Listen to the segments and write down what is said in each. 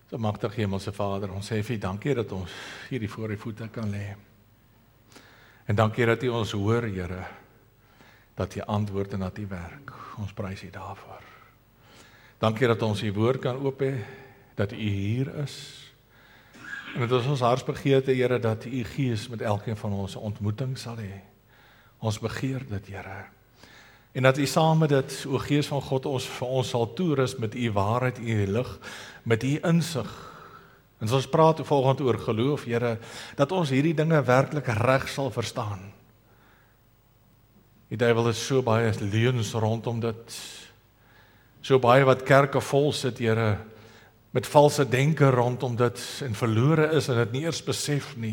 So magtig Hemelse Vader, ons sê vir U dankie dat ons hierdie voor U voete kan lê. En dankie dat U ons hoor, Here, dat U antwoord en dat U werk. Ons prys U daarvoor. Dankie dat ons U woord kan oop hê, dat U hier is. En dit is ons hartsbegeerte, Here, dat U Gees met elkeen van ons 'n ontmoeting sal hê. Ons begeer dit, Here. En dat U saam met dit, o Gees van God, vir ons sal toerus met U waarheid, U lig, met U insig. En as ons praat volgende oor geloof, Here, dat ons hierdie dinge werklik reg sal verstaan. Die duiwel is so baie leuns rondom dit. So baie wat kerke vol sit, Here, met valse denke rondom dit en verlore is en dit nie eers besef nie.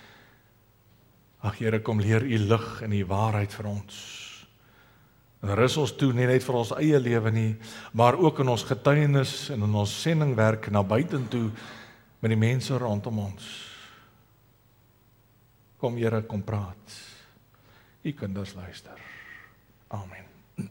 Ag Here, kom leer U lig en U waarheid vir ons. En rus ons toe, nie net vir ons eie lewe nie, maar ook in ons getuienis en in ons sendingwerk na buitentoe met die mense rondom ons. Kom Here, kom praat. U kinders luister. Amen.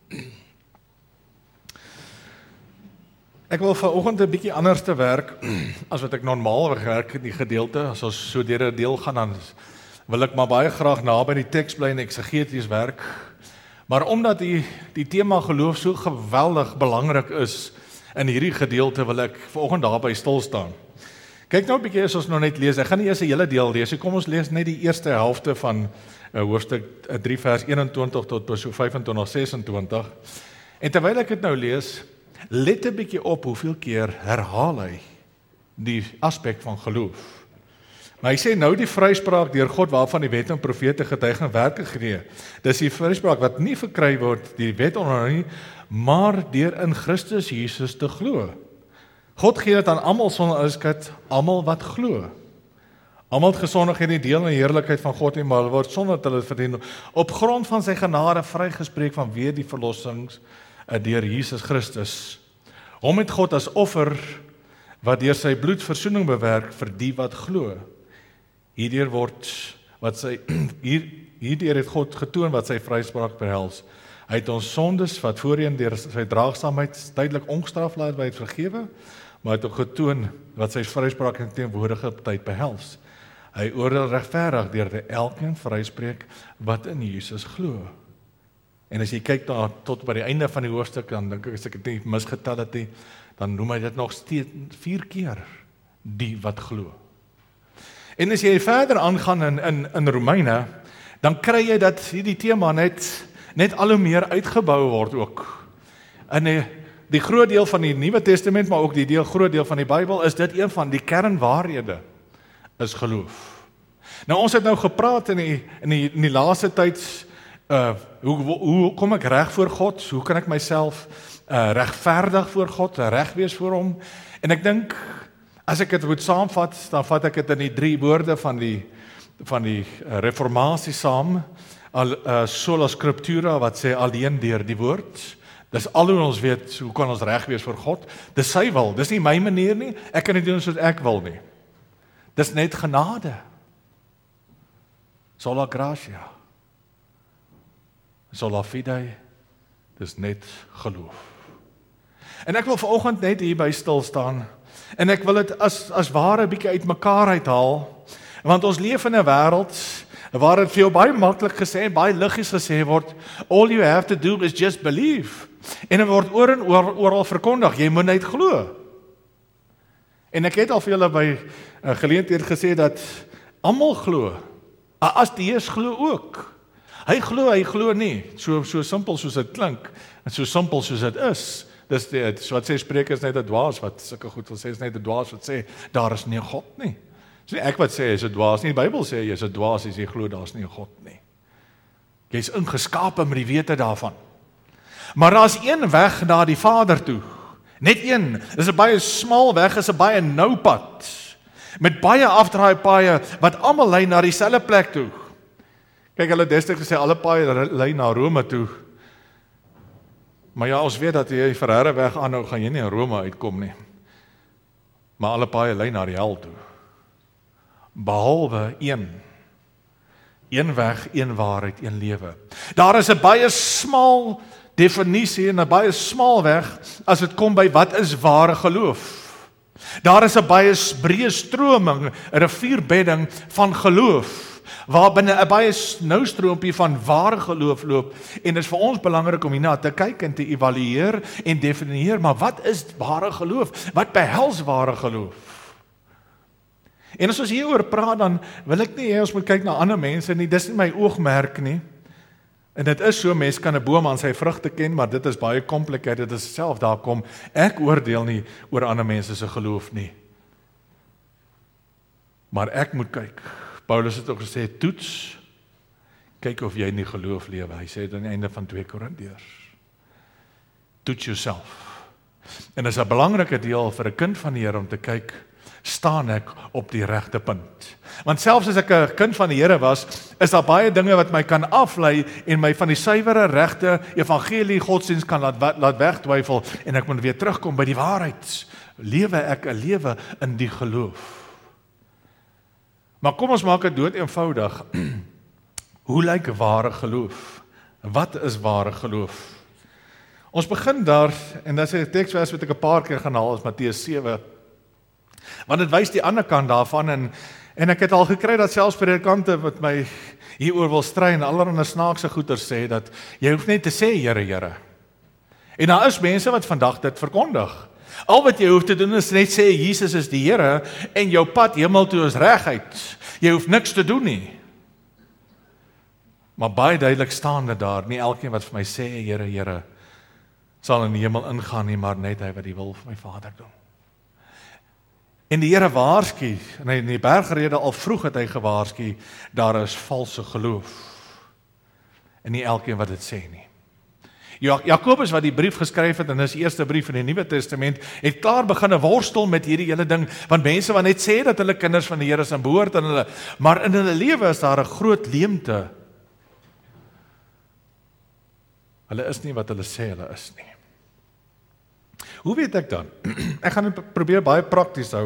Ek wil vanoggend 'n bietjie anders te werk as wat ek normaal werk in die gedeelte. As ons so deur 'n deel gaan, dan wil ek maar baie graag naby die teks bly en eksegeties werk. Maar omdat die tema geloof so geweldig belangrik is in hierdie gedeelte, wil ek vanoggend daarby stil staan. Kyk nou 'n bietjie as ons nou net lees. Ek gaan nie eers 'n hele deel lees nie. Kom ons lees net die eerste helfte van hoofstuk 3 vers 21 tot so 25, 26. En terwyl ek dit nou lees, let 'n bietjie op hoeveel keer herhaal hy die aspek van geloof. Maar hy sê nou die vryspraak deur God waarvan die wet en profete getuiging werke gee. Dis die vryspraak wat nie verkry word deur die wet onder nie, maar deur in Christus Jesus te glo. God gee dit aan almal sonder onderskeid, almal wat glo. Almal het gesondig en nie deel in die heerlikheid van God nie, maar word sonder dat hulle dit verdien op grond van sy genade vrygespreek vanweë die verlossings deur Jesus Christus. Hom het God as offer wat deur sy bloed versoening bewerk vir die wat glo. Hierdeur het God getoon wat sy vryspraak behels. Hy het ons sondes wat voorheen deur sy draagsaamheid tydelik ongestraf laat word vergewe, maar het ook getoon wat sy vryspraak in teenwoordige tyd behels. Hy oordeel regverdig deur elkeen vryspreek wat in Jesus glo. En as jy kyk daar tot by die einde van die hoofstuk, dan dink ek as ek dit nie misgetel het nie, dan noem hy dit nog steeds 4 keer die wat glo. En as jy verder aangaan in Romeine, dan kry jy dat hierdie tema net al hoe meer uitgebou word ook. In die groot deel van die Nuwe Testament, maar ook die groot deel van die Bybel, is dit een van die kernwaarhede, is geloof. Nou ons het nou gepraat in die laaste tyd, hoe kom ek reg voor God? Hoe kan ek myself regverdig voor God, reg wees voor hom? En ek dink, as ek dit moet saamvat, dan vat ek dit in die 3 woorde van die reformatie saam. Sola scriptura, wat sê alleen deur die woord. Dis al hoe ons weet, hoe kan ons reg wees voor God? Dis sy wil, dis nie my manier nie, ek kan nie doen soos ek wil nie. Dis net genade. Sola gratia. Sola fide, dis net geloof. En ek wil vanoggend net hierby stil staan, en ek wil dit as ware bietjie uitmekaar uithaal, want ons leef in 'n wêreld waar dit vir jou baie maklik gesê, baie liggies gesê word, all you have to do is just believe. En dit word oor en oral verkondig, jy moet net glo. En ek het al vir julle by geleentheid gesê dat almal glo, ateës glo ook. Hy glo nie, so simpel soos dit klink, en so simpel soos dit is. Dis wat sê Spreuke is net 'n dwaas, wat sulke goed wil sê, is net 'n dwaas wat sê, daar is nie 'n God nie. Dis nie ek wat sê, is 'n dwaas nie, die Bybel sê, jy is 'n dwaas as jy glo, daar is nie 'n God nie. Jy is ingeskape met die wete daarvan. Maar daar is een weg na die Vader toe, net een, dis 'n baie smal weg, is 'n baie nou pad, met baie afdraaipaaie, wat almal lei na dieselfde plek toe. Kyk, hulle destyds gesê, alle paaie lei na Rome toe. Maar ja, ons weet dat jy Ferreira-weg aanhou, gaan jy nie in Rome uitkom nie. Maar alle paaie lei na die hel toe. Behalwe een weg, een waarheid, een lewe. Daar is 'n baie smal definisie en 'n baie smal weg as dit kom by wat is ware geloof. Daar is 'n baie breë stroming, 'n rivierbedding van geloof, waar binne 'n baie nou stroompie van ware geloof loop, en dit is vir ons belangrik om hierna te kyk en te evalueer en definieer, maar wat is ware geloof? Wat behels ware geloof? En as ons hieroor praat, dan wil ek nie hê ons moet kyk na ander mense nie, dis nie my oogmerk nie. En dit is so, mens kan 'n boom aan sy vrugte ken, maar dit is baie complicated, dit is self daar kom, ek oordeel nie oor ander mense se geloof nie. Maar ek moet kyk. Paulus het ook gesê, toets, kyk of jy nie geloof lewe. Hy sê dit aan die einde van 2 Korintiërs. Toets jouself. En dit is 'n belangrike deel vir 'n kind van die Here om te kyk, staan ek op die regte punt? Want selfs as ek 'n kind van die Here was, is daar baie dinge wat my kan aflei en my van die suiwere regte evangelie godsdienst kan laat wegtwyfel, en ek moet weer terugkom by die waarheid. Lewe ek 'n lewe in die geloof? Maar kom ons maak dit dood eenvoudig. Hoe lyk ware geloof? Wat is ware geloof? Ons begin daar, en dat is 'n teksvers wat ek 'n paar keer gaan haal, is Matteus 7. Want dit wys die ander kant daarvan, en ek het al gekry dat selfs predikante wat my hieroor wil stry en allerlei snaakse goeie sê, dat jy hoef net te sê, Here, Here. En daar is mense wat vandag dit verkondig. Al wat jy hoef te doen is net sê, Jesus is die Here, en jou pad hemel toe is reguit. Jy hoef niks te doen nie. Maar baie duidelik staan dit daar, nie elkeen wat vir my sê, Here, Here, sal in die hemel ingaan nie, maar net hy wat die wil van my Vader doen. En die Here waarsku, en in die bergrede al vroeg het hy gewaarsku, daar is valse geloof. En nie elkeen wat dit sê nie. Jakobus wat die brief geskryf het, en dis die eerste brief in die Nuwe Testament, het klaar begin worstel met hierdie hele ding, want mense wat net sê dat hulle kinders van die Here is en behoort aan hulle, maar in hulle lewe is daar 'n groot leemte. Hulle is nie wat hulle sê hulle is nie. Hoe weet ek dan? Ek gaan dit probeer baie prakties hou.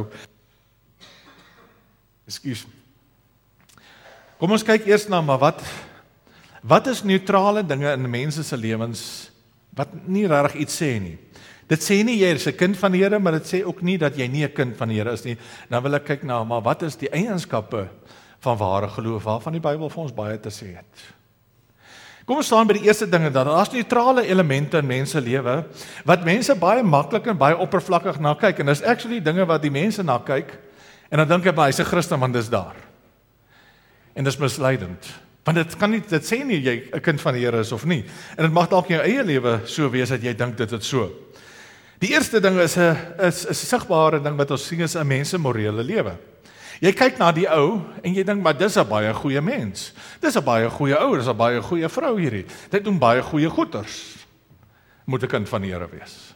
Ekskuus. Kom ons kyk eers na, maar wat is neutrale dinge in mense se lewens wat nie regtig iets sê nie? Dit sê nie jy is 'n kind van die Here, maar dit sê ook nie dat jy nie 'n kind van die Here is nie. Dan wil ek kyk na, maar wat is die eienskappe van ware geloof waarvan die Bybel vir ons baie te sê het? Kom ons staan by die eerste dinge, dat daar's neutrale elemente in mense lewe, wat mense baie maklik en baie oppervlakkig na kyk, en dis actually dinge wat die mense na kyk, en dan dink ek, maar hy's 'n Christen, want dis daar. En dis misleidend, want dit sê nie jy 'n kind van die Here is of nie, en dit mag dalk in jou eie lewe so wees, dat jy dink dit is so. Die eerste ding is 'n sigbare ding wat ons sien is 'n mens se morele lewe. Jy kyk na die ou, en jy dink, maar dis 'n baie goeie mens. Dis 'n baie goeie ou, dis 'n baie goeie vrou hierdie. Dit doen baie goeie goeders. Moet 'n kind van die Here wees.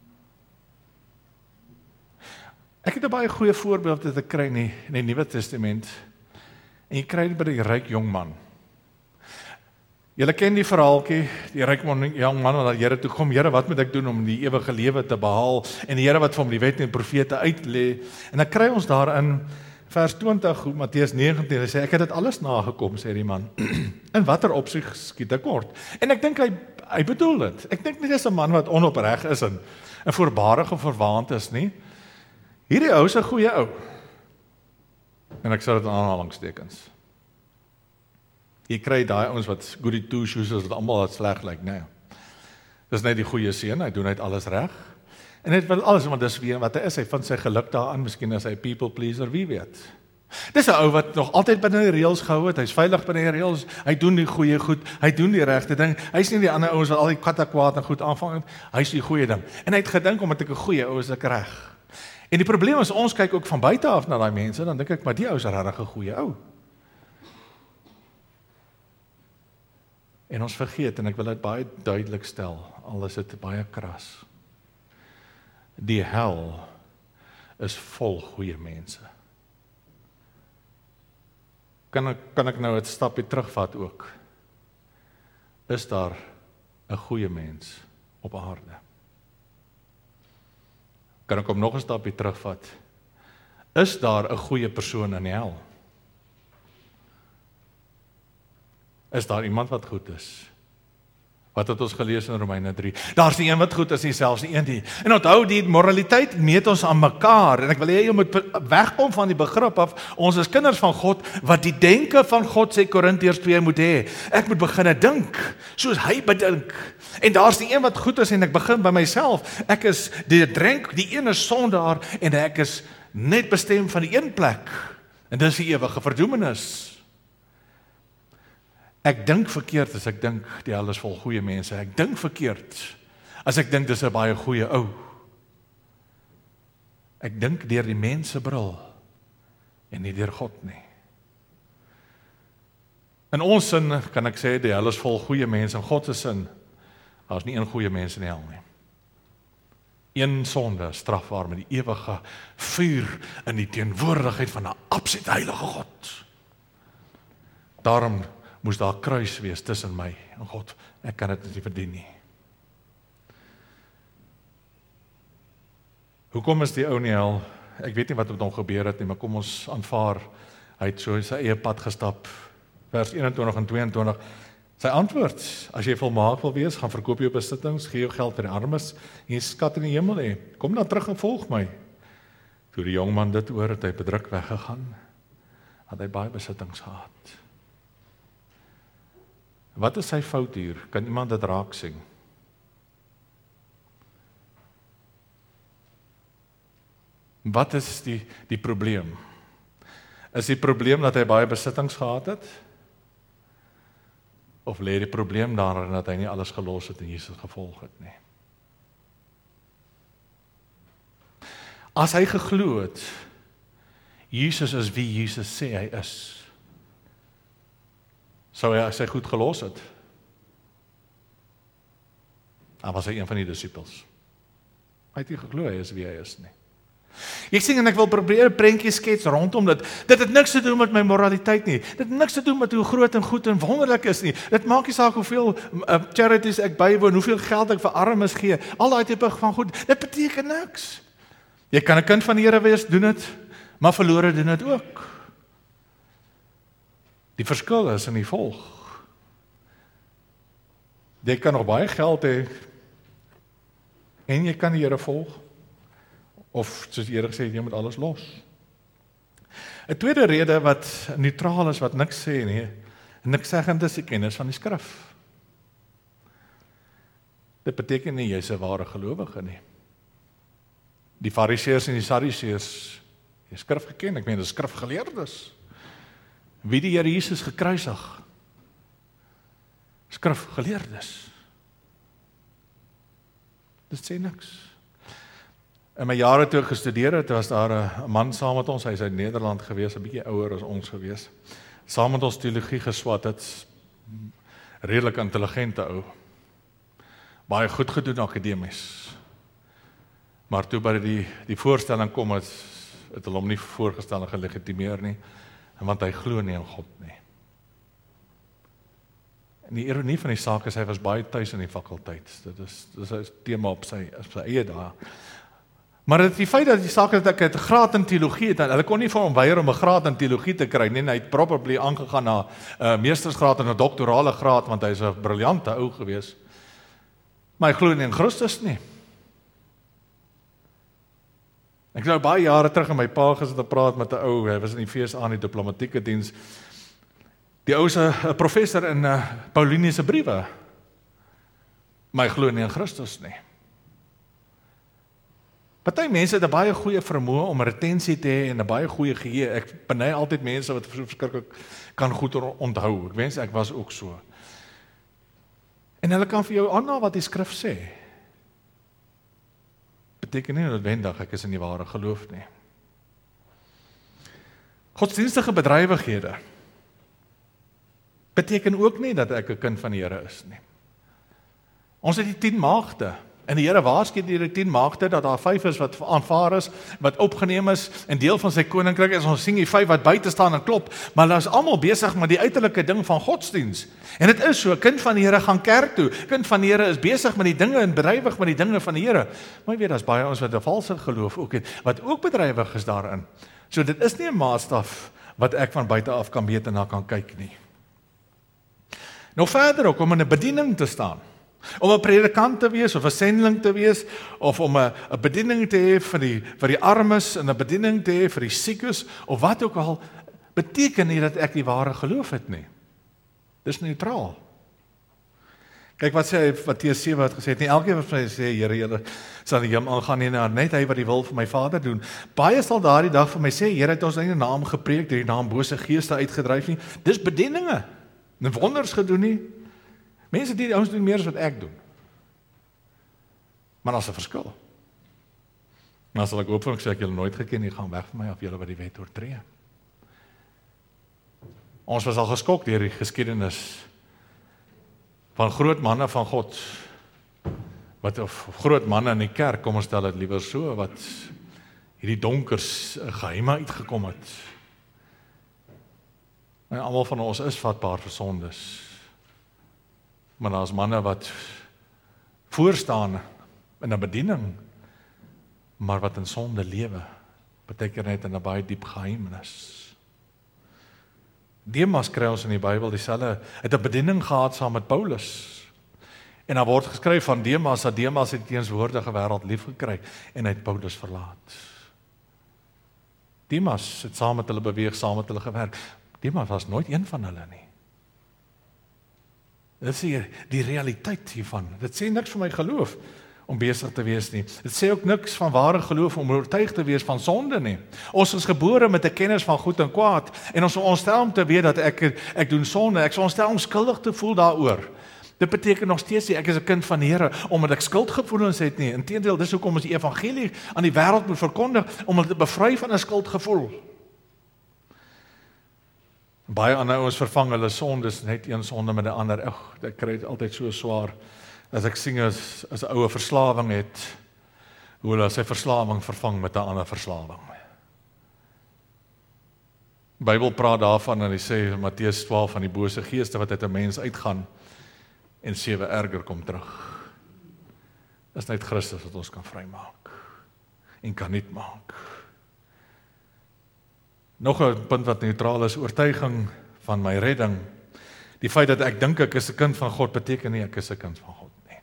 Ek het 'n baie goeie voorbeeld wat ek kry in die Nuwe Testament. En jy kry dit by die ryk jong man. Julle ken die verhaaltjie, die ryk jong man wat na die Here toe kom, Here, wat moet ek doen om die ewige lewe te behaal? En die Here wat vir hom die wet en die profete uitlê. En dan kry ons daarin vers 20, Matteus 19, hy sê, ek het dit alles nagekom, sê die man. In watter opsig skiet ek kort? En ek dink hy bedoel dit. Ek dink nie dis 'n man wat onopreg is en voorbarig of verwaand is nie. Hierdie ou is 'n goeie ou. En ek sal dit in aanhalingstekens. Jy kry daai ouens wat goody two shoes is, wat almal wat sleg lyk, nee. Dis net die goeie seun, hy doen net alles reg. En dit wil alles, want dis wie wat hy is, hy vind sy geluk daaraan, miskien is hy people pleaser, wie weet. Dis 'n ou wat nog altyd binne die reëls gehou het, hy's veilig binne die reëls, hy doen die goeie goed, hy doen die regte ding, hy's nie die ander ouens wat al die katakwaad en goed aanvang, hy's die goeie ding. En hy het gedink, omdat ek 'n goeie ou is, ek reg. En die probleem is, ons kyk ook van buite af na daai mense, dan dink ek, maar die ou is regtig 'n goeie ou. En ons vergeet, en ek wil dit baie duidelik stel, al is dit baie kras. Die hel is vol goeie mense. Kan ek nou 'n stapie terugvat ook? Is daar 'n goeie mens op aarde? Kan ek hom nog 'n stapie terugvat? Is daar 'n goeie persoon in die hel? Is daar iemand wat goed is? Wat het ons gelees in Romeine 3? Daar's nie een wat goed is nie, selfs nie een nie. En onthou, die moraliteit meet ons aan mekaar. En ek wil hê jy moet wegkom van die begrip af, ons is kinders van God, wat die denke van God, sê Korintiërs 2, moet hê. Ek moet begin dink, soos hy bedink. En daar's nie een wat goed is, en ek begin by myself. Ek is die drenk, die een is sondaar, en ek is net bestem van die een plek. En dis die ewige verdoemenis. Ek dink verkeerd as ek dink die hel is vol goeie mense. Ek dink verkeerd as ek dink dis 'n baie goeie ou. Ek dink deur die mense bril en nie deur God nie. In ons sin kan ek sê die hel is vol goeie mense. In God se sin, daar's nie een goeie mens in die hel nie. Een sonde strafbaar met die ewige vuur in die teenwoordigheid van 'n absolute heilige God. Daarom moes daar kruis wees tussen my en God. Ek kan dit nie verdien nie. Hoekom is die ou nie hel? Ek weet nie wat met hom gebeur het nie, maar kom ons aanvaar. Hy het so sy eie pad gestap. Vers 21 en 22. Sy antwoord, as jy volmaak wil wees, gaan verkoop jou besittings, gee jou geld vir die armes, en jy skat in die hemel hê. Kom dan terug en volg my. Toe die jongman dit hoor, het hy bedruk weggegaan. Het hy baie besittings gehad. Wat is sy fout hier? Kan iemand dit raak sien? Wat is die probleem? Is die probleem dat hy baie besittings gehad het? Of lê die probleem daarin dat hy nie alles gelos het en Jesus gevolg het nie? As hy geglo het, Jesus is wie Jesus sê hy is, sou hy sy goed gelos het? Dan was hy een van die disippels. Hy het nie geglo hy is wie hy is nie. Ek sê en ek wil probeer 'n prentjie skets rondom dit. Dit het niks te doen met my moraliteit nie. Dit het niks te doen met hoe groot en goed en wonderlik is nie. Dit maak nie saak hoeveel charities ek bywoon, hoeveel geld ek vir armes gee. Al daai tipe van goed. Dit beteken niks. Jy kan 'n kind van die Here wees, doen dit, maar verlore doen dit ook. Die verskil is in die volg. Jy kan nog baie geld hê en jy kan die Here volg. Of soos eerder gesê, jy moet alles los. 'n tweede rede wat neutraal is, wat niks sê nie, niks seggend is die kennis van die skrif. Dit beteken nie jy's 'n ware gelowige nie. Die Fariseërs en die Sadduseërs het skrif geken, ek meen dis skrifgeleerdes. Wie die Here Jesus gekruisig? Skrifgeleerdes. Dit sê niks. In my jare toe ek gestudeer het, was daar 'n man saam met ons, hy is uit Nederland gewees, 'n bietjie ouer as ons gewees. Saam met ons teologie geswat het, redelik intelligente ou. Baie goed gedoen akademies. Maar toe by die voorstelling kom het hulle hom nie voorgestel en gelegitimeer nie, want hy glo nie in God nie. En die ironie van die saak is, hy was baie tuis in die fakulteit. Dit is 'n tema op sy eie dae. Maar dit is die feit dat die saak dat ek 'n graad in teologie het, hulle kon nie vir hom weier om 'n graad in teologie te kry nie, en hy het probably aangegaan na 'n meestersgraad en 'n doktorale graad, want hy is 'n briljante ou gewees. Maar hy glo nie in Christus nie. Ek nou baie jare terug in my pa gesit te praat met 'n ou, hy was in die FSA in die diplomatieke diens. Die ou is 'n professor in Pauliniese briewe. Maar hy glo nie in Christus nie. Party mense het 'n baie goeie vermoë om retensie te hê en 'n baie goeie geheue. Ek beny altyd mense wat verskriklik kan goed onthou. Ek wens ek was ook so. En hulle kan vir jou aanhaal wat die skrif sê. Beteken nie noodwendig ek is in die ware geloof nie. Godsdienstige bedrywighede beteken ook nie dat ek 'n kind van die Here is nie. Ons het die 10 maagde. En die Here waarsku die 10 maagde dat daar 5 is wat aanvaar is, wat opgeneem is en deel van sy koninkryk is. Ons sien die 5 wat buite staan en klop, maar hulle is almal besig met die uiterlike ding van godsdiens. En dit is so, 'n kind van die Here gaan kerk toe. Kind van die Here is besig met die dinge en bedrywig met die dinge van die Here. Maar jy weet, daar's baie ons wat 'n valse geloof ook het, wat ook bedrywig is daarin. So dit is nie 'n maatstaf wat ek van buite af kan meet en na kan kyk nie. Nou verder ook om in 'n bediening te staan. Om 'n predikant te wees, of 'n sendeling te wees, of om 'n bediening te hê vir die armes, en 'n bediening te hê vir die siekes, of wat ook al, beteken nie dat ek die ware geloof het nie. Dis neutraal. Kyk wat sê Matteus 7 het gesê, nie elkeen wat my sê, Here, julle sal die hemel aangaan nie, net hy wat die wil van my Vader doen. Baie sal daardie dag vir my sê, Here, het ons nie in die naam gepreek, die naam bose geeste uitgedryf nie. Dis bedieninge, en wonders gedoen nie. Mense die ouens doen meer as wat ek doen. Maar daar's 'n verskil. En as ek oopvang sê ek julle nooit geken nie, gaan weg van my af julle wat die wet oortree. Ons was al geskok deur die geskiedenis van groot manne van God, of groot manne in die kerk, kom ons stel dit liewer so, wat hierdie donkers geheime uitgekom het. En almal van ons is vatbaar vir sondes. Maar daar's manne wat voorstaan in 'n bediening, maar wat in sonde lewe, beteken net in 'n baie diep geheimnis. Demas kry ons in die Bybel dieselfde, het 'n bediening gehad saam met Paulus. En daar word geskryf van Demas, dat Demas het die teenswoordige wêreld lief gekry en hy het Paulus verlaat. Demas het saam met hulle beweeg, saam met hulle gewerk. Demas was nooit een van hulle nie. Dit is die realiteit hiervan. Dit sê niks van my geloof om besig te wees nie. Dit sê ook niks van ware geloof om oortuig te wees van sonde nie. Ons is gebore met 'n kennis van goed en kwaad, en ons ontstel om te weet dat ek doen sonde, ek is ontstel om skuldig te voel daaroor. Dit beteken nog steeds nie, ek is 'n kind van die Here, omdat ek skuldgevoelens het nie. Inteendeel, dis hoekom ons die evangelie aan die wêreld moet verkondig, om hulle te bevry van 'n skuldgevoel. Baie ander ouens vervang hulle sondes, net een sonde met 'n ander. Ek kry dit altyd so swaar, as ek sien as 'n oue verslawing het, hoe hulle sy verslawing vervang met 'n ander verslawing. Die Bybel praat daarvan, en hy sê in Matteus 12 van die bose geeste wat uit 'n mens uitgaan, en 7 erger kom terug. Dis net Christus wat ons kan vrymaak, en kan nuut maak. Nog 'n punt wat neutraal is, oortuiging van my redding. Die feit dat ek dink ek is 'n kind van God, beteken nie ek is 'n kind van God nie.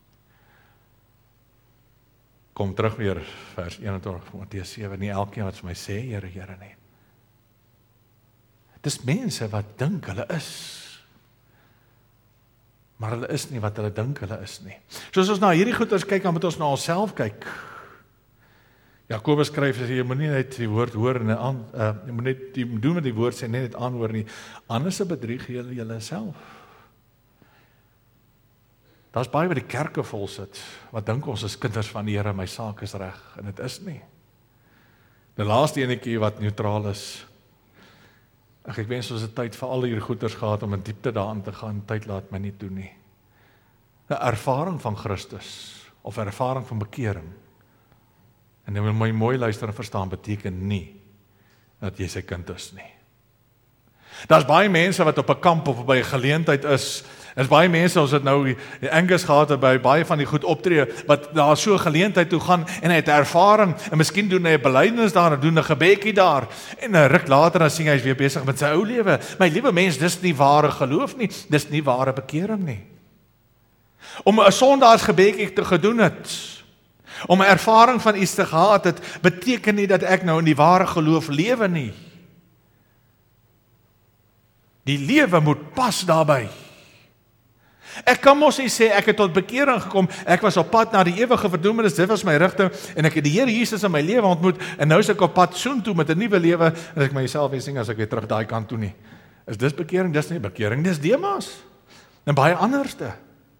Kom terug weer, vers 21 van Matteus 7, nie elkeen wat vir my sê, Here, Here nie. Dis mense wat dink hulle is, maar hulle is nie wat hulle dink hulle is nie. Soos ons na hierdie goeders kyk, dan moet ons na onsself kyk. Jakobus skryf, jy moet nie net die woord hoor en jy moet net doen met die woord sê, net aanhoor nie. Anders bedrieg julle julleself. Daar's baie wat die kerke vol sit, wat dink ons is kinders van die Here, my saak is reg, en dit is nie. Die laaste enetjie wat neutraal is, ek wens ons het tyd vir al hierdie goeders gehad om in diepte daarin te gaan, tyd laat my nie doen nie. 'n Ervaring van Christus, of 'n ervaring van bekering, en jy moet mooi luister en verstaan, beteken nie dat jy sy kind is nie. Daar's baie mense wat op 'n kamp of by 'n geleentheid is. Daar's baie mense, ons het nou die Angus gehad by baie van die goed optree, wat daar so 'n geleentheid toe gaan, en hy het ervaring, en miskien doen hy 'n belydenis daar, en doen 'n gebedjie daar, en 'n ruk later dan sien hy is weer besig met sy ou lewe. My liewe mens, dis nie ware geloof nie, dis nie ware bekering nie. Om 'n sondaarsgebedjie te gedoen het, om 'n ervaring van iets te gehad het, beteken nie dat ek nou in die ware geloof lewe nie. Die lewe moet pas daarbey. Ek kan mos nie sê ek het tot bekering gekom, ek was op pad na die ewige verdoemenis, dit was my rigting, en ek het die Here Jesus in my lewe ontmoet, en nou is ek op pad soontoe met 'n nuwe lewe, en ek myself weer sien as ek weer terug daai kant toe nie. Is dis bekering? Dis nie bekering, dis Demas. En baie anderste.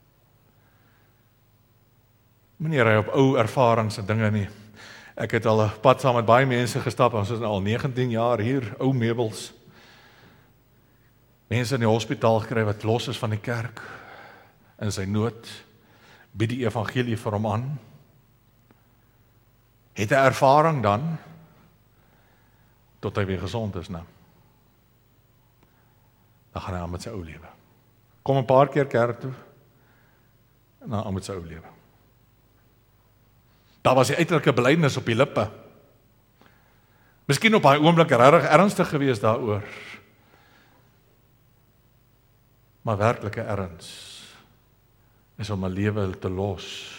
Moenie ry op ou ervarings en dinge nie. Ek het al 'n pad saam met baie mense gestap, ons is al 19 jaar hier, ou meubels. Mense in die hospitaal gekry wat los is van die kerk, in sy nood, bied die evangelie vir hom aan. Het 'n ervaring dan, tot hy weer gesond is, nou. Dan gaan hy aan met sy ou lewe. Kom 'n paar keer kerk toe, en dan aan met sy ou lewe. Daar was die uiterlike belydenis op die lippe. Miskien op daai oomblik regtig ernstig gewees daaroor. Maar werklike erns is om 'n lewe te los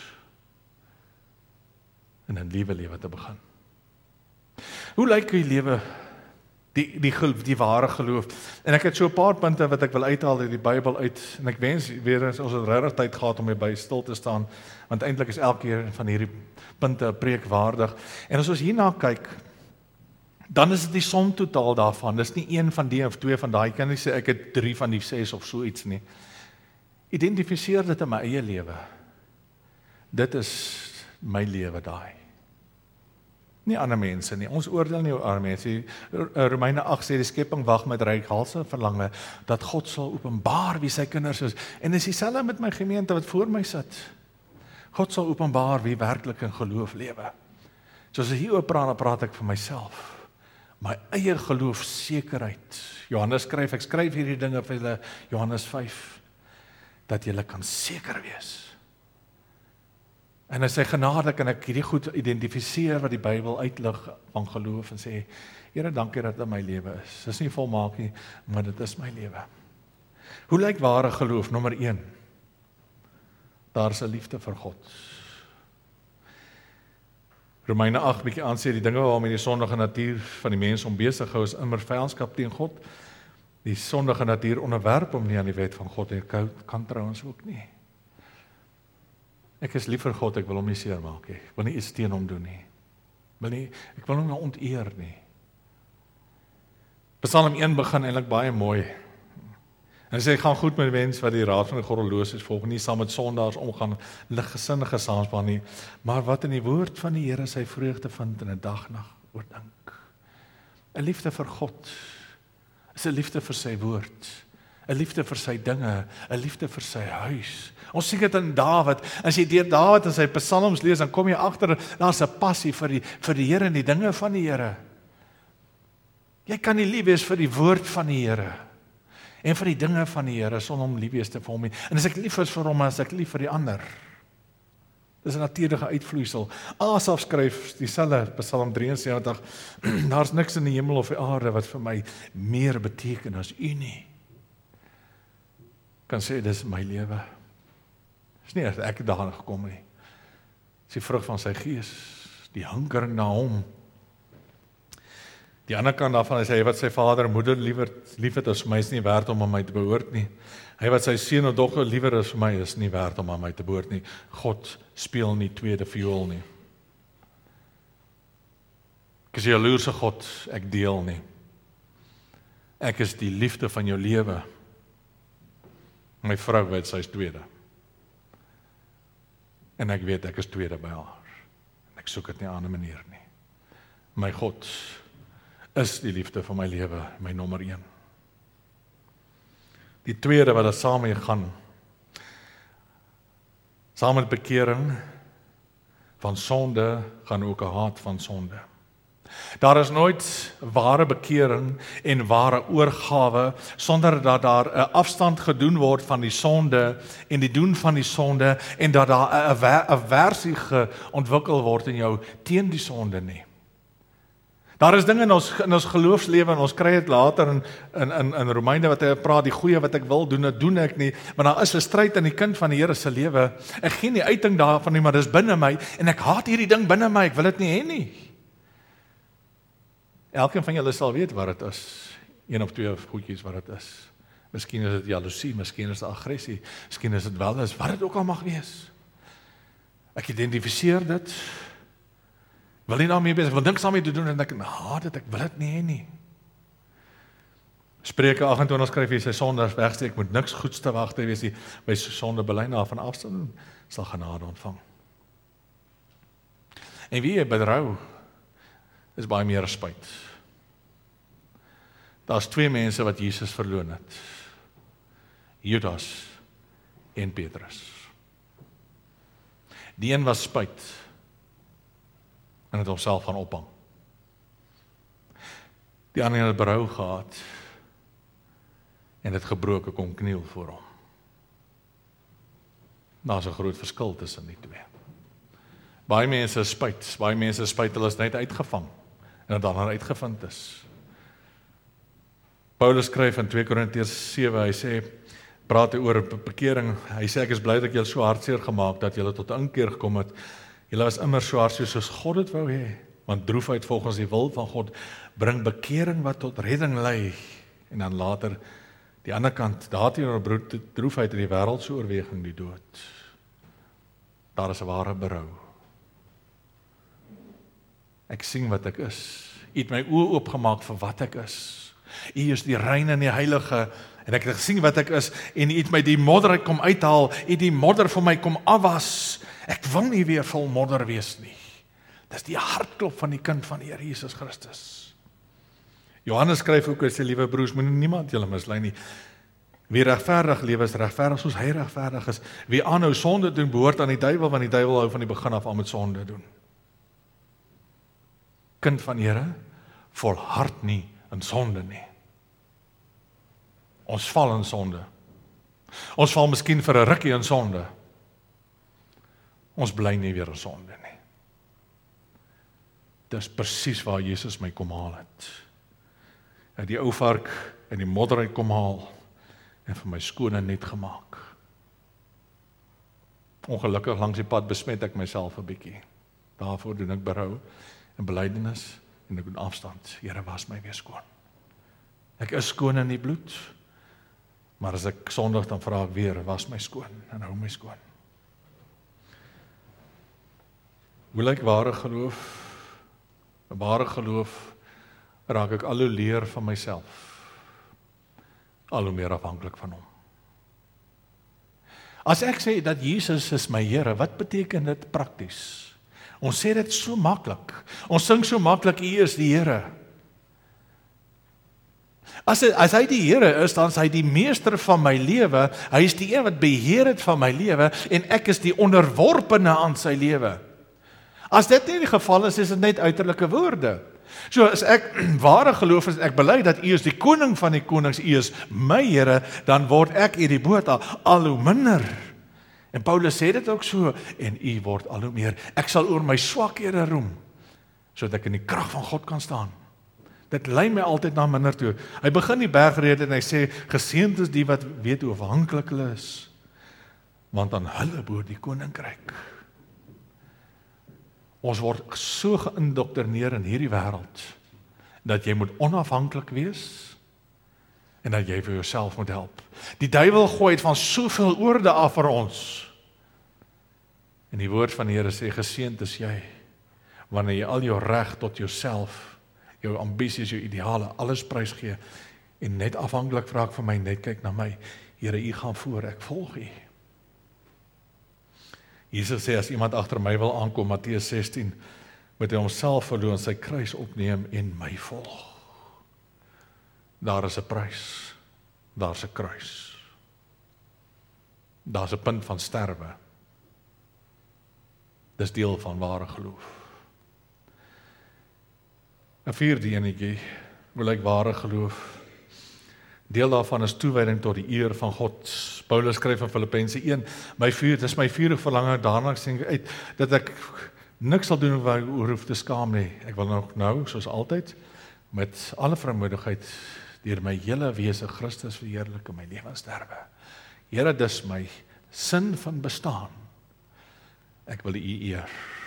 en 'n nuwe lewe te begin. Hoe lyk die lewe, die ware geloof? En ek het so 'n paar punte wat ek wil uithaal uit die Bybel uit, en ek wens weer ons het regtig tyd gehad om hierby stil te staan, want eintlik is elke van hierdie punte 'n preek waardig. En as ons hierna kyk, dan is dit die som totaal daarvan. Dis nie een van die of twee van daai, kan nie sê ek het 3 van die 6 of so iets nie. Identifiseer dit in my eie lewe. Dit is my lewe daai. Nie ander mense nie. Ons oordeel nie oor ander mense nie. Romeine 8 sê die skepping wag met reikhalse verlange dat God sal openbaar wie sy kinders is. En dis dieselfde met my gemeente wat voor my sit. God sal openbaar wie werklik in geloof lewe. So as ek hieroor praat, dan praat ek vir myself. My eie geloofsekerheid. Johannes skryf, ek skryf hierdie dinge vir julle, Johannes 5, dat julle kan seker wees. En as hy genadelik en ek hierdie goed identifiseer wat die Bybel uitlig van geloof en sê, Here, dankie dat dit my lewe is. Dis nie volmaak nie, maar dit is my lewe. Hoe lyk ware geloof? Nommer 1. Daar is 'n liefde vir God. Romeine 8 bietjie aansê, die dinge waarmee die sondige natuur van die mens om besig hou is immer vyandskap teen God. Die sondige natuur onderwerp hom nie aan die wet van God en kan trouens ook nie. Ek is lief vir God, ek wil hom nie seermaak nie. Ek wil nie iets teen hom doen nie. Ek wil hom nie onteer nie. Psalm 1 begin eintlik baie mooi. En hy sê, gaan goed met die mens wat die raad van die goddeloses volg, nie saam met sondaars omgaan, liggesinnige saamspan nie, maar wat in die woord van die Here sy vreugde vind en 'n dagnag oordink. 'n Liefde vir God is 'n liefde vir sy woord, 'n liefde vir sy dinge, 'n liefde vir sy huis. Ons sien dit in Dawid. As jy deur Dawid en sy psalms lees, dan kom jy agter, daar's 'n passie vir die Here en die dinge van die Here. Jy kan nie lief wees vir die woord van die Here en vir die dinge van die Here sonder om lief wees te vir hom nie. En as ek lief is vir hom, as ek lief vir die ander. Dis 'n natuurlike uitvloeisel. Asaf skryf dieselfde Psalm 73, daar's niks in die hemel of die aarde wat vir my meer beteken as U nie. Kan sê, dis my lewe. Dis nie ek daarin gekom nie. Dis die vrug van sy gees, die hangering na hom. Die ander kant daarvan is hy wat sy vader en moeder lief het as vir my is nie werd om aan my te behoort nie. Hy wat sy seun en dogter liewer is vir my is nie werd om aan my te behoort nie. God speel nie tweede viool nie. Ek is jaloerse God, ek deel nie. Ek is die liefde van jou lewe. My vrou weet sy is tweede. En ek weet ek is tweede by haar. En ek soek dit nie aan 'n ander manier nie. My God is die liefde van my lewe, my nommer 1. Die tweede wat daar saam mee gaan, saam met bekering van sonde, gaan ook 'n haat van sonde. Daar is nooit ware bekering en ware oorgawe sonder dat daar 'n afstand gedoen word van die sonde en die doen van die sonde en dat daar 'n aversie ontwikkel word in jou teen die sonde nie. Daar is dinge in ons geloofslewe en ons kry dit later in Romeine wat hy praat, die goeie wat ek wil doen, dit doen ek nie, want daar is 'n stryd in die kind van die Here se lewe. Ek gee nie uiting daarvan nie, maar dis binne my en ek haat hierdie ding binne my, ek wil dit nie hê nie. Elkeen van julle sal weet wat dit is. 1 of 2 goedjies wat dit is. Miskien is dit jaloesie, miskien is dit aggressie, miskien is dit wel is wat dit ook al mag wees. Ek identifiseer dit. Wil nie daarmee besig, wil niks daarmee te doen en ek haat dit, ek wil dit nie hê nie. Spreuke 28 skryf hy sy sondes wegsteek, moet niks goeds te wagte wees nie, by sonde bely na van afstand sal genade ontvang. En wie berou is baie meer spyt. Daar's 2 mense wat Jesus verloon het. Judas en Petrus. Die een was spyt en het homself gaan ophang. Die ander het berou gehad en het gebroke kom kniel voor hom. Daar's 'n groot verskil tussen die 2. Baie mense spyt, hulle is net uitgevang en het dan uitgevind is. Paulus skryf in 2 Korintiërs 7, hy sê, praat hy oor bekering. Hy sê ek is bly dat ek julle so hartseer gemaak dat julle tot inkeer gekom het. Julle was immer so hartseer soos God dit wou hê, want droefheid volgens die wil van God bring bekering wat tot redding lei. En dan later die ander kant, daarteenoor droefheid in die wêreldse oorweging die dood. Daar is 'n ware berou. Ek sien wat ek is. U het my oë oopgemaak vir wat ek is. U is die rein en die heilige, en ek het gesien wat ek is, en u het my die modder uit kom uithaal, u het die modder vir my kom afwas. Ek wil nie weer vol modder wees nie. Dis die hartklop van die kind van die Here Jesus Christus. Johannes skryf ook, hy sê, liewe broers, moenie niemand julle mislei nie. Wie regverdig lewe is regverdig soos hy regverdig is. Wie aanhou sonde doen, behoort aan die duiwel, want die duiwel hou van die begin af aan met sonde doen. Kind van die Here, volhard nie in sonde nie. Ons val in sonde. Ons val miskien vir 'n rukkie in sonde. Ons bly nie weer in sonde nie. Dis presies waar Jesus my kom haal het. Hy het die ou vark en die modder uit kom haal en vir my skoon en net gemaak. Ongelukkig langs die pad besmet ek myself 'n bietjie. Daarvoor doen ek berou en belydenis en ek doen afstand. Here, was my weer skoon. Ek is skoon in die bloed, maar as ek sondig dan vra ek weer, was my skoon en hou my skoon. Hoe lyk ware geloof? 'n Ware geloof raak ek al hoe leer van myself, al hoe meer afhanklik van hom. As ek sê dat Jesus is my Here, wat beteken dit prakties? Ons sê dit so maklik. Ons sing so maklik, U is die Here. As hy die Here is, dan is hy die meester van my lewe. Hy is die een wat beheer het van my lewe en ek is die onderworpene aan sy lewe. As dit nie die geval is dit net uiterlike woorde. So as ek ware geloof is, ek bely dat U is die koning van die konings, U is my Here, dan word ek hierdie boot al hoe minder. En Paulus sê dit ook so, en U word al hoe meer. Ek sal oor my swakhede roem, sodat ek in die krag van God kan staan. Dit lei my altyd na minder toe. Hy begin die bergrede en hy sê, geseënd is die wat weet hoe afhanklik hulle is, want aan hulle behoort die koninkryk. Ons word so geïndoktrineer in hierdie wêreld, dat jy moet onafhanklik wees, en dat jy vir jouself moet help. Die duiwel gooi het van soveel oorde af vir ons. En die woord van die Here sê, geseënd is jy, wanneer jy al jou reg tot jouself, jou ambisies, jou ideale, alles prys gee, en net afhanklik vra ek vir my, net kyk na my, Here, U gaan voor, ek volg U. Jesus sê, as iemand agter my wil aankom, Matteus 16, moet hy homself verloon, sy kruis opneem en my volg. Daar is 'n prys, daar is 'n kruis. Daar is 'n punt van sterwe. Dis deel van ware geloof. 'n Vierde enetjie, hoe lyk ware geloof? Deel daarvan is toewyding tot die eer van God. Paulus skryf in Filippense 1, dis my vuurige verlange daarna sien uit, dat ek niks sal doen waar ek oor hoef te skaam nie. Ek wil nou, soos altyd, met alle vrymoedigheid, deur my hele wese Christus verheerlik in my lewe en sterwe. Here, dis my sin van bestaan. Ek wil U eer.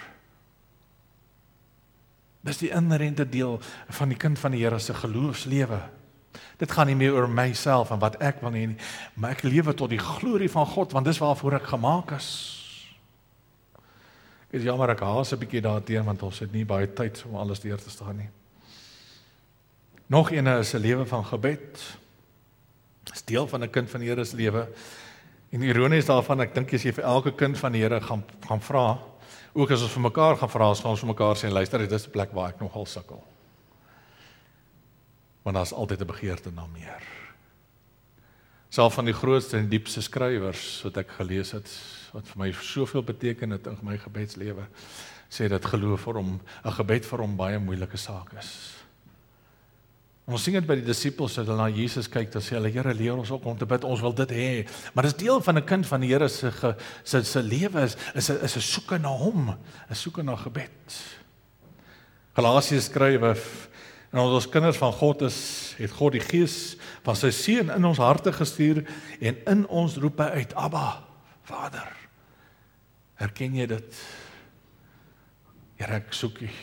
Dis die inherente deel van die kind van die Here se geloofslewe. Dit gaan nie meer oor myself en wat ek wil nie, maar ek lewe tot die glorie van God, want dis waarvoor ek gemaak is. Ek is jammer, ek haas 'n bietjie daarteen, want ons het nie baie tyd om alles deur te staan nie. Nog ene is 'n lewe van gebed. Dis deel van 'n kind van die Here se lewe. En ironies daarvan, ek dink as jy vir elke kind van die Here gaan vra, ook as ons vir mekaar gaan vra, as ons vir mekaar sê, luister, dit is 'n plek waar ek nogal sukkel. Want daar is altyd 'n begeerte na meer. Self van die grootste en diepste skrywers wat ek gelees het, wat vir my soveel beteken het in my gebedslewe, sê dat geloof vir hom, 'n gebed vir hom baie moeilike saak is. Ons sien dit by die disippels, as hulle na Jesus kyk, dan sê hulle, Here, leer ons ook om te bid, ons wil dit hê. Maar dis deel van 'n kind van die Here se lewe is 'n soeke na hom, 'n soeke na gebed. Galasiërs skryf, en ons kinders van God is, het God die Gees van sy Seun in ons harte gestuur en in ons roep hy uit, Abba, Vader. Herken jy dit? Here, ek soek U.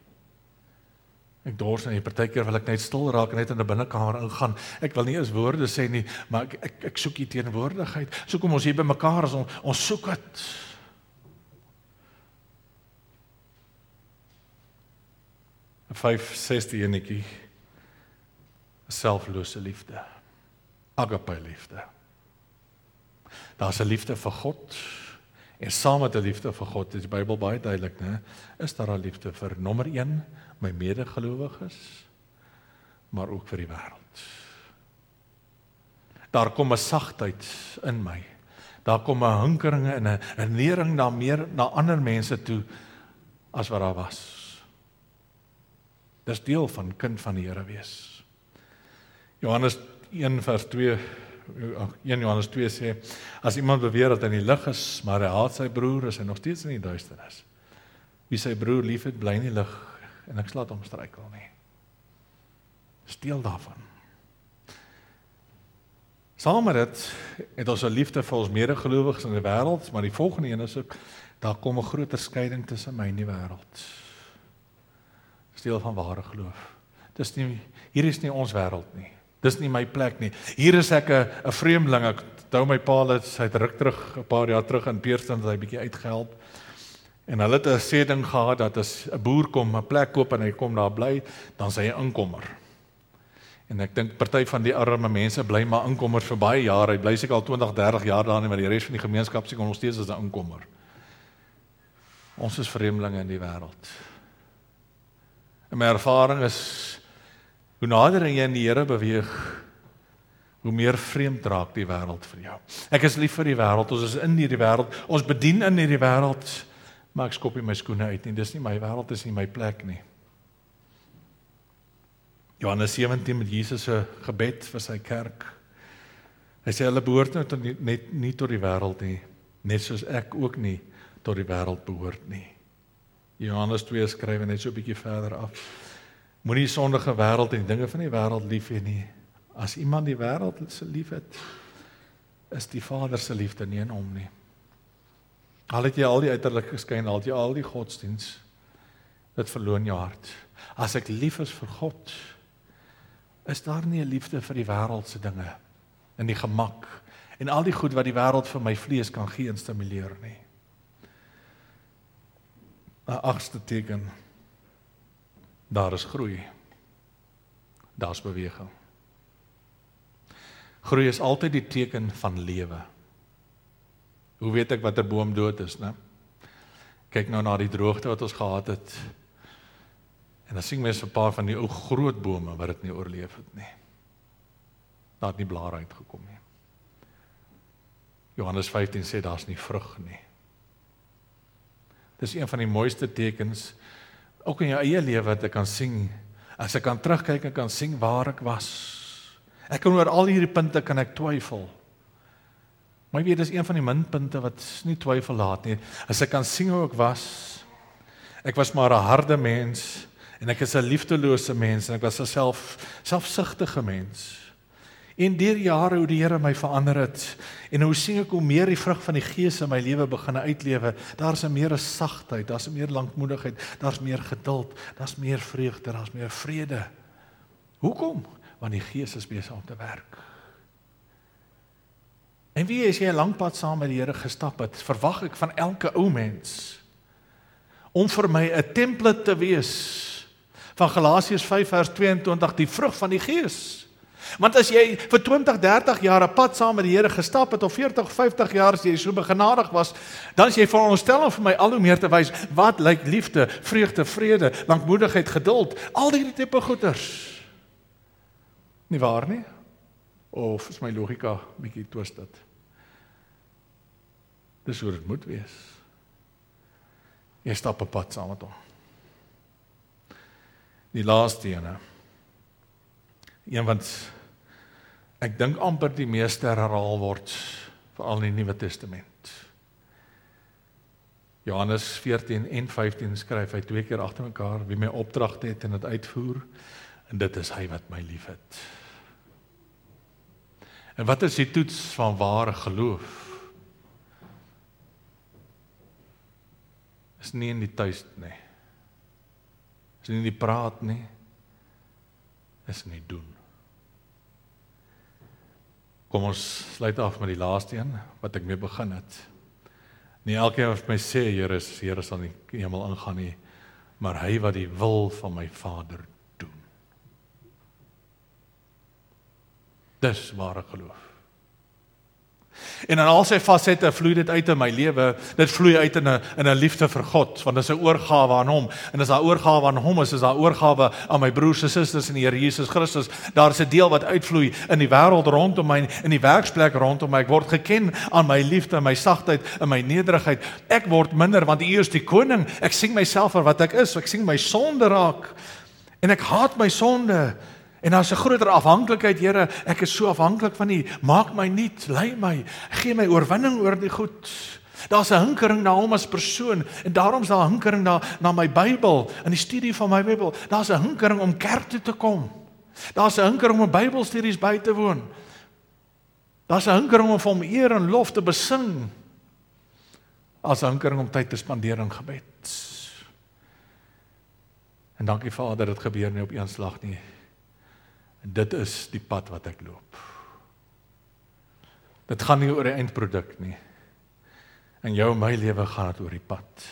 Ek dors en partykeer wil ek net stil raak en net in 'n binnekamer ingaan. Ek wil nie eens woorde sê nie, maar ek soek U teenwoordigheid. So kom ons hier by mekaar, ons soek dit. Een 5-6 enetjie, selflose liefde, agape liefde. Daar's 'n liefde vir God, en saam met 'n liefde vir God, is die Bybel baie duidelik, né? Is daar 'n liefde vir nommer 1, my medegelowiges, maar ook vir die wêreld. Daar kom 'n sagtheid in my. Daar kom 'n hinkering en 'n nering na meer na ander mense toe as wat daar was. Dis deel van kind van die Here wees. Johannes 1 vers 2, 1 Johannes 2 sê, as iemand beweer dat hy in die lig is, maar hy haat sy broer, is hy nog steeds in die duisternis. Wie sy broer liefhet, bly in die lig, en ek sal laat hom struikel nie. Dis deel daarvan. Saam met dit het ons 'n liefde vir ons medegelowiges in die wêreld, maar die volgende een is ook, daar kom 'n groter skeiding tussen my en die wêreld. Dis deel van ware geloof. Hier is nie ons wêreld nie. Dis nie my plek nie. Hier is ek 'n vreemdeling. Ek onthou my pa het ruk terug, 'n paar jaar terug in Peerston, het hy bietjie uitgehelp. En hulle het 'n sê ding gehad dat as 'n boer kom 'n plek koop en hy kom daar bly, dan is hy 'n inkomer. En ek dink party van die arme mense bly maar inkomers vir baie jare. Hy bly seker al 20-30 jaar daar nie, maar die res van die gemeenskap seker nog steeds as 'n inkomer. Ons is vreemdelinge in die wêreld. En my ervaring is, hoe nader jy in die Here beweeg, hoe meer vreemd raak die wêreld vir jou. Ek is lief vir die wêreld, ons is in hierdie wêreld, ons bedien in hierdie wêreld, maar ek skop nie my skoene uit nie, dis nie my wêreld, dis nie my plek nie. Johannes 17 met Jesus se gebed vir sy kerk. Hy sê hulle behoort net nie tot die wêreld nie, net soos ek ook nie tot die wêreld behoort nie. Johannes 2 skryf net so 'n bietjie verder af. Moenie die sondige wêreld en die dinge van die wêreld lief hê nie. As iemand die wêreld se liefhet, is die Vader se liefde nie in hom nie. Al het jy al die uiterlike skyn, al het jy al die godsdiens, dit verloon jou hart. As ek lief is vir God, is daar nie 'n liefde vir die wêreldse dinge, en die gemak, en al die goed wat die wêreld vir my vlees kan gee en stimuleer nie. 'n 8ste teken, daar is groei, daar's beweging. Groei is altyd die teken van lewe. Hoe weet ek wat 'n boom dood is, né? Kyk nou na die droogte wat ons gehad het, en dan sien mense 'n paar van die ou groot bome wat dit nie oorleef het nie. Daar het nie blare uitgekom nie. Johannes 15 sê daar's nie vrug nie. Dis een van die mooiste tekens, ook in jou eie lewe, wat ek kan sien, as ek kan terugkyk en kan sien waar ek was. Ek kan oor al hierdie punte kan ek twyfel. Maar jy weet, dis een van die minpunte wat nie twyfel laat nie. As ek kan sien hoe ek was maar 'n harde mens, en ek is 'n liefdelose mens, en ek was 'n selfsugtige mens. En deur jare hoe die Here my verander het, en hoe sien ek hoe meer die vrug van die Gees in my lewe begin uitlewe, daar's 'n meer sagtheid, daar's 'n meer lankmoedigheid, daar's meer geduld, daar's meer vreugde, daar's meer vrede. Hoekom? Want die Gees is besig om te werk. En wie as jy 'n lang pad saam met die Here gestap het, verwag ek van elke ou mens om vir my 'n template te wees van Galasiërs 5 vers 22, die vrug van die Gees. Want as jy vir 20, 30 jaar 'n pad saam met die Here gestap het, of 40, 50 jaar as jy so begenadig was, dan is jy veronderstel om vir my al hoe meer te wys, wat lyk liefde, vreugde, vrede, lankmoedigheid, geduld, al die tipe goeders. Nie waar nie? Of is my logika bietjie twisted? Dis hoe dit moet wees. Jy stap 'n pad saam met hom. Die laaste ene. Een wat ek dink amper die meeste herhaal word, veral in die Nuwe Testament. Johannes 14 en 15 skryf hy 2 keer agter mekaar, wie my opdrag het en dit uitvoer, En dit is hy wat my lief het. En wat is die toets van ware geloof? Is nie in die tuis nie. Is nie in die praat nie. Is in die doen. Kom ons sluit af met die laaste een, wat ek mee begin het. Nie elkeen wat my sê, Here sal nie in die hemel ingaan nie, maar hy wat die wil van my Vader doen. Dis ware geloof. En in al sy fasette vloei dit uit in my lewe, dit vloei uit in 'n liefde vir God, want dit is 'n oorgawe aan hom, en as daar oorgawe aan hom is daar oorgawe aan my broers en susters in die Here Jesus Christus. Daar is 'n deel wat uitvloei in die wêreld rondom my, in die werksplek rondom my. Ek word geken aan my liefde, my sagtheid en my nederigheid. Ek word minder, want U is die koning. Ek sien myself vir wat ek is, ek sien my sonde raak, en ek haat my sonde. En daar's 'n groter afhanklikheid, Here, ek is so afhanklik van U, maak my nuut, lei my, gee my oorwinning oor die goed. Daar's 'n hinkering na hom as persoon, en daarom is daar 'n hinkering na my Bybel, in die studie van my Bybel. Daar's 'n hinkering om kerk toe te kom. Daar's 'n hinkering om Bybelstudies by te woon. Daar's 'n hinkering om vir hom eer en lof te besing. Daar's 'n hinkering om tyd te spandeer in gebed. En dankie Vader, dit gebeur nie op een slag nie. En dit is die pad wat ek loop. Dit gaan nie oor die eindproduk nie. In jou en my lewe gaan dit oor die pad.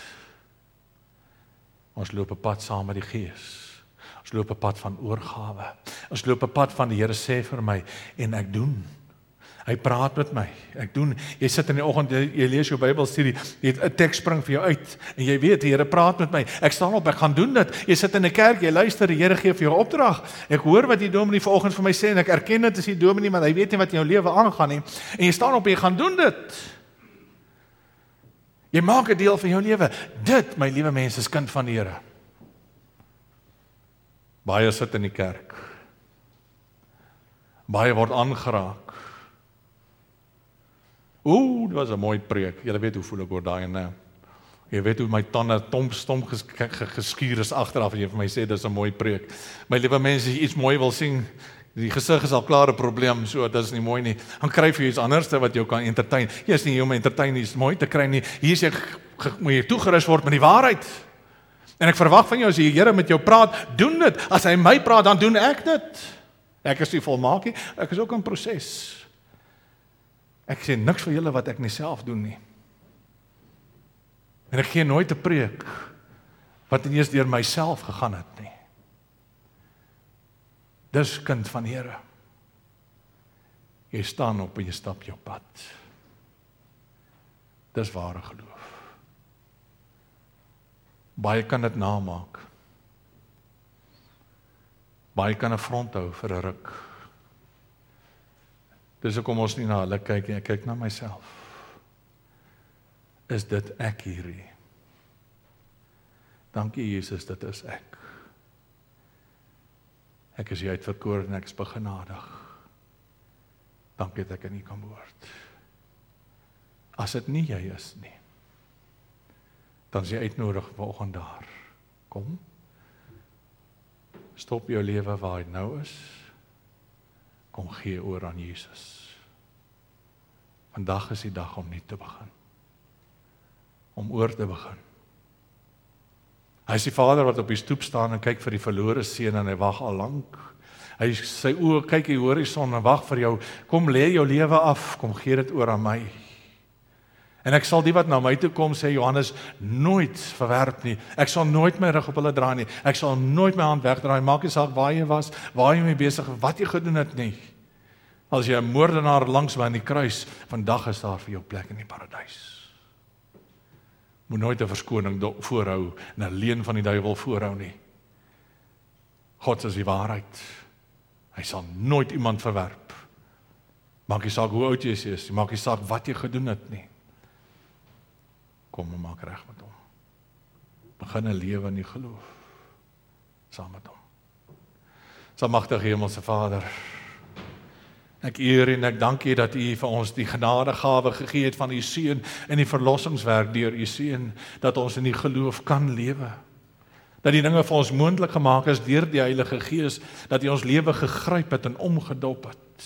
Ons loop 'n pad saam met die Gees. Ons loop 'n pad van oorgawe. Ons loop 'n pad van die Here sê vir my, en ek doen. Hy praat met my, ek doen. Jy sit in die oggend, jy lees jou Bybelstudie, jy het 'n teks spring vir jou uit, en jy weet, die Here praat met my, ek staan op, ek gaan doen dit. Jy sit in 'n kerk, jy luister, die Here gee vir jou opdrag. Ek hoor wat die dominee vanoggend vir my sê, en ek erken dit is die dominee, maar hy weet nie wat in jou lewe aangaan nie. En jy staan op en jy gaan doen dit. Jy maak 'n deel van jou lewe. Dit, my liewe mense, is kind van die Here. Baie sit in die kerk. Baie word aangeraak. Dit was 'n mooi preek. Julle weet hoe voel ek oor daai en jy weet hoe my tande stomp geskuur is agteraf en jy vir my sê dis 'n mooi preek. My liewe mense, as jy iets mooi wil sien, die gesig is al klaar 'n probleem, so dit is nie mooi nie. Dan kry jy iets anderste wat jou kan entertain. Jy is nie hier om entertain, is mooi te kry nie. Hier is moet jy toegerus word met die waarheid. En ek verwag van jou, as die Here met jou praat, doen dit. As hy my praat, dan doen ek dit. Ek is nie volmaak nie, ek is ook in proses. Ek sê niks vir julle wat ek nie self doen nie. En ek gee nooit 'n preek wat nie eens deur myself gegaan het nie. Dis kind van die Here. Jy staan op en jy stap jou pad. Dis ware geloof. Baie kan dit namaak. Baie kan 'n front hou vir 'n ruk. Dis hoekom ons nie na hulle kyk nie, ek kyk na myself. Is dit ek hierdie? Dankie Jesus, dit is ek. Ek is die uitverkore en ek is begenadig. Dankie dat ek in U kan behoort. As dit nie jy is nie, dan is jy uitnodig vanoggend daar. Kom. Stop jou lewe waar hy nou is. Kom gee oor aan Jesus. Vandag is die dag om nuut te begin. Om oor te begin. Hy is die Vader wat op die stoep staan en kyk vir die verlore seun en hy wag al lank. Hy sy oë kyk die horison en wag vir jou. Kom lê jou lewe af, kom gee dit oor aan my. En ek sal die wat na my toe kom, sê Johannes, nooit verwerp nie. Ek sal nooit my rug op hulle draai nie. Ek sal nooit my hand wegdraai. Maak nie saak waar jy was, waar jy mee besig was, wat jy gedoen het nie. As jy 'n moordenaar langs by aan die kruis, vandag is daar vir jou plek in die paradys. Moet nooit 'n verskoning voorhou en 'n leuen van die duiwel voorhou nie. God is die waarheid. Hy sal nooit iemand verwerp. Maak nie saak hoe oud jy is, maak nie saak wat jy gedoen het nie. Kom en maak reg met hom. Begin 'n lewe in die geloof saam met hom. Almagtige Hemelse Vader, ek eer en ek dank U dat U vir ons die genadegawe gegee het van U seun en die verlossingswerk deur U seun, dat ons in die geloof kan lewe. Dat die dinge vir ons moontlik gemaak is deur die Heilige Gees, dat hy ons lewe gegryp het en omgedop het.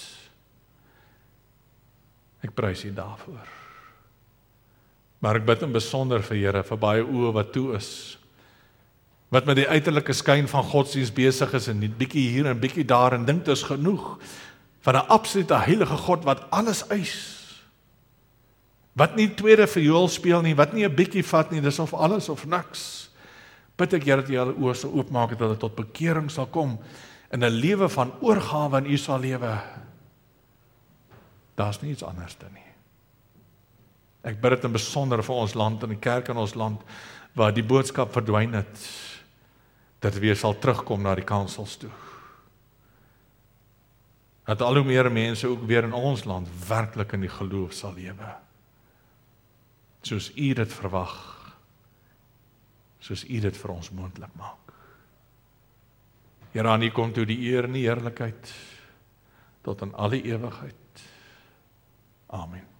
Ek prys U daarvoor. Maar ek bid in besonder vir Here, vir baie oë wat toe is, wat met die uiterlike skyn van godsdienst besig is, en bietjie hier en bietjie daar, en dink dit is genoeg, van 'n absolute heilige God wat alles eis, wat nie tweede viool speel nie, wat nie 'n bietjie vat nie, dis of alles of niks. Bid ek Here dat jy hulle oë sal oopmaak, dat hulle tot bekering sal kom, en 'n lewe van oorgawe in U sal lewe. Daar's nie iets anders nie. Ek bid dit in besonder vir ons land en die kerk in ons land, waar die boodskap verdwyn het, dat het weer sal terugkom na die kansels toe. Dat al hoe meer mense ook weer in ons land werklik in die geloof sal lewe. Soos U dit verwag, soos U dit vir ons moontlik maak. Here, aan U kom toe die eer en die heerlikheid tot in alle ewigheid. Amen.